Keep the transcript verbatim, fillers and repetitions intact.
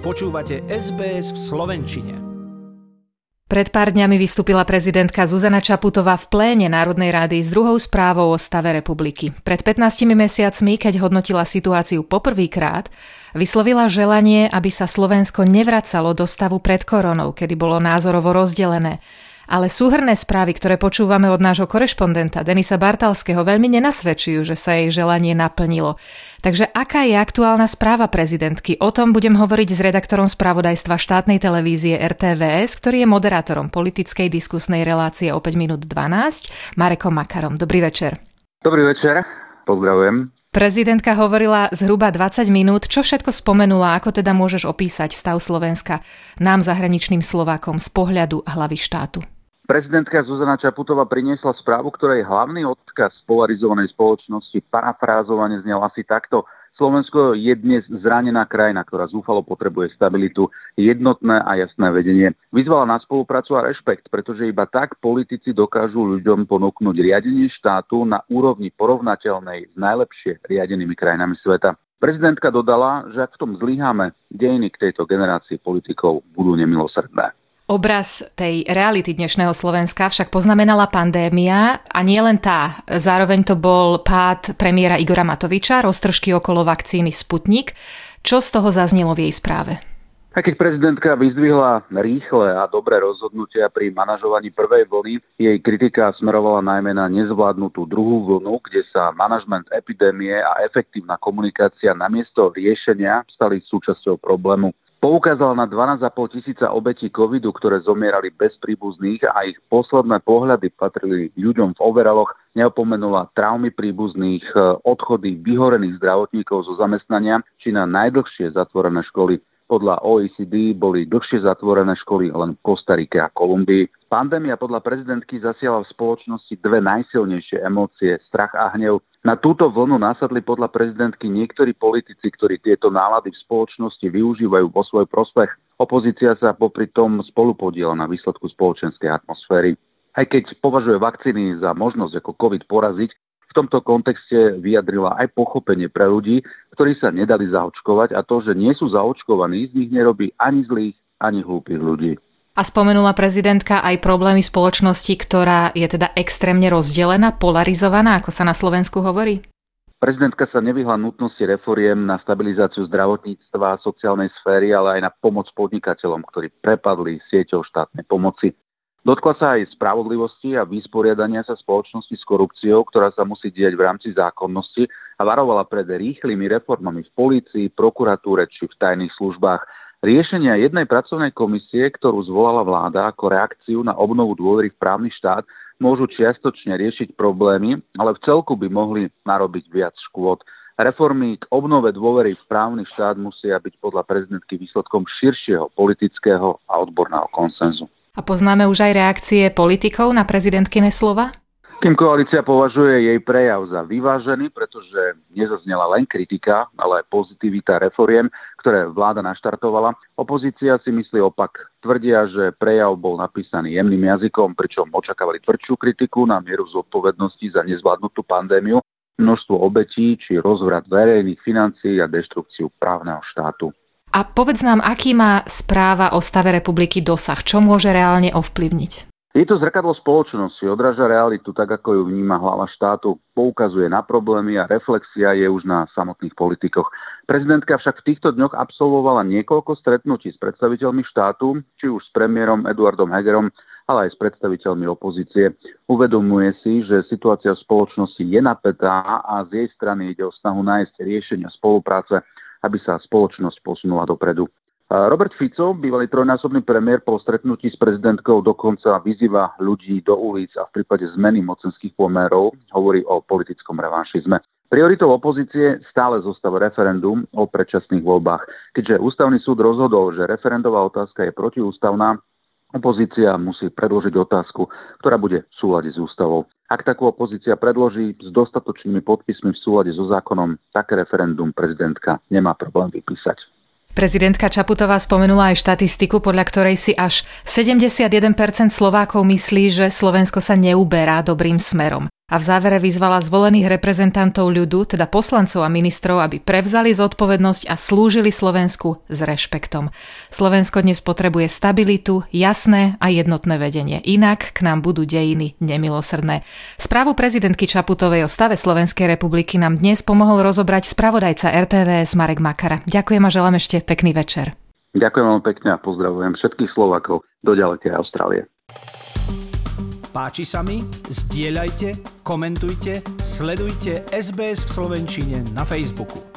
Počúvate es bé es v slovenčine. Pred pár dňami vystúpila prezidentka Zuzana Čaputová v pléne Národnej rady s druhou správou o stave republiky. Pred pätnástimi mesiacmi, keď hodnotila situáciu poprvýkrát, vyslovila želanie, aby sa Slovensko nevracalo do stavu pred koronou, kedy bolo názorovo rozdelené. Ale súhrnné správy, ktoré počúvame od nášho korešpondenta Denisa Bartalského, veľmi nenasvedčujú, že sa jej želanie naplnilo. Takže aká je aktuálna správa prezidentky? O tom budem hovoriť s redaktorom spravodajstva štátnej televízie er té vé es, ktorý je moderátorom politickej diskusnej relácie o päť minút dvanásť, Marekom Makarom. Dobrý večer. Dobrý večer, pozdravujem. Prezidentka hovorila zhruba dvadsať minút. Čo všetko spomenula? Ako teda môžeš opísať stav Slovenska nám, zahraničným Slovákom, z pohľadu hlavy štátu? Prezidentka Zuzana Čaputová priniesla správu, ktorej hlavný odkaz polarizovanej spoločnosti parafrázovane znel asi takto. Slovensko je dnes zranená krajina, ktorá zúfalo potrebuje stabilitu, jednotné a jasné vedenie. Vyzvala na spoluprácu a rešpekt, pretože iba tak politici dokážu ľuďom ponúknuť riadenie štátu na úrovni porovnateľnej s najlepšie riadenými krajinami sveta. Prezidentka dodala, že ak v tom zlyháme, dejiny k tejto generácii politikov budú nemilosrdné. Obraz tej reality dnešného Slovenska však poznamenala pandémia a nie len tá. Zároveň to bol pád premiéra Igora Matoviča, roztržky okolo vakcíny Sputnik. Čo z toho zaznelo v jej správe? A keď prezidentka vyzdvihla rýchle a dobré rozhodnutia pri manažovaní prvej vlny, jej kritika smerovala najmä na nezvládnutú druhú vlnu, kde sa manažment epidémie a efektívna komunikácia namiesto riešenia stali súčasťou problému. Poukázal na dvanásť a pol tisíca obetí covidu, ktoré zomierali bez príbuzných a ich posledné pohľady patrili ľuďom v overaloch, neopomenula traumy príbuzných, odchody vyhorených zdravotníkov zo zamestnania či na najdlhšie zatvorené školy. Podľa ó é cé dé boli dlhšie zatvorené školy len v Kostarike a Kolumbii. Pandémia podľa prezidentky zasiala v spoločnosti dve najsilnejšie emócie, strach a hnev. Na túto vlnu nasadli podľa prezidentky niektorí politici, ktorí tieto nálady v spoločnosti využívajú vo svoj prospech. Opozícia sa popri tom spolupodiela na výsledku spoločenskej atmosféry. Aj keď považuje vakcíny za možnosť ako COVID poraziť, v tomto kontexte vyjadrila aj pochopenie pre ľudí, ktorí sa nedali zaočkovať, a to, že nie sú zaočkovaní, z nich nerobí ani zlých, ani hlúpych ľudí. A spomenula prezidentka aj problémy spoločnosti, ktorá je teda extrémne rozdelená, polarizovaná, ako sa na Slovensku hovorí? Prezidentka sa nevyhla nutnosti reforiem na stabilizáciu zdravotníctva a sociálnej sféry, ale aj na pomoc podnikateľom, ktorí prepadli sieťou štátnej pomoci. Dotkla sa aj spravodlivosti a vysporiadania sa spoločnosti s korupciou, ktorá sa musí diať v rámci zákonnosti, a varovala pred rýchlymi reformami v polícii, prokuratúre či v tajných službách. Riešenia jednej pracovnej komisie, ktorú zvolala vláda ako reakciu na obnovu dôvery v právny štát, môžu čiastočne riešiť problémy, ale v celku by mohli narobiť viac škôd. Reformy k obnove dôvery v právny štát musia byť podľa prezidentky výsledkom širšieho politického a odborného konsenzu. A poznáme už aj reakcie politikov na prezidentkyne slova? Kým koalícia považuje jej prejav za vyvážený, pretože nezaznela len kritika, ale aj pozitivita reforiem, ktoré vláda naštartovala, opozícia si myslí opak. Tvrdia, že prejav bol napísaný jemným jazykom, pričom očakávali tvrdšiu kritiku na mieru zodpovednosti za nezvládnutú pandémiu, množstvo obetí či rozvrat verejných financií a deštrukciu právneho štátu. A povedz nám, aký má správa o stave republiky dosah? Čo môže reálne ovplyvniť? Je to zrkadlo spoločnosti, odráža realitu tak, ako ju vníma hlava štátu, poukazuje na problémy a reflexia je už na samotných politikoch. Prezidentka však v týchto dňoch absolvovala niekoľko stretnutí s predstaviteľmi štátu, či už s premiérom Eduardom Hegerom, ale aj s predstaviteľmi opozície. Uvedomuje si, že situácia v spoločnosti je napätá a z jej strany ide o snahu nájsť riešenia spolupráce, aby sa spoločnosť posunula dopredu. Robert Fico, bývalý trojnásobný premiér, po stretnutí s prezidentkou dokonca vyzýva ľudí do ulic a v prípade zmeny mocenských pomerov hovorí o politickom revanšizme. Prioritou opozície stále zostáva referendum o predčasných voľbách. Keďže ústavný súd rozhodol, že referendová otázka je protiústavná, opozícia musí predložiť otázku, ktorá bude v súlade s ústavou. Ak takú opozícia predloží s dostatočnými podpismi v súlade so zákonom, také referendum prezidentka nemá problém vypísať. Prezidentka Čaputová spomenula aj štatistiku, podľa ktorej si až sedemdesiatjeden percent Slovákov myslí, že Slovensko sa neuberá dobrým smerom. A v závere vyzvala zvolených reprezentantov ľudu, teda poslancov a ministrov, aby prevzali zodpovednosť a slúžili Slovensku s rešpektom. Slovensko dnes potrebuje stabilitu, jasné a jednotné vedenie. Inak k nám budú dejiny nemilosrdné. Správu prezidentky Čaputovej o stave Slovenskej republiky nám dnes pomohol rozobrať spravodajca er té vé es Marek Makara. Ďakujem a želám ešte pekný večer. Ďakujem veľmi pekne a pozdravujem všetkých Slovákov do ďalekej Austrálie. Páči sa mi? Zdieľajte, komentujte, sledujte es bé es v slovenčine na Facebooku.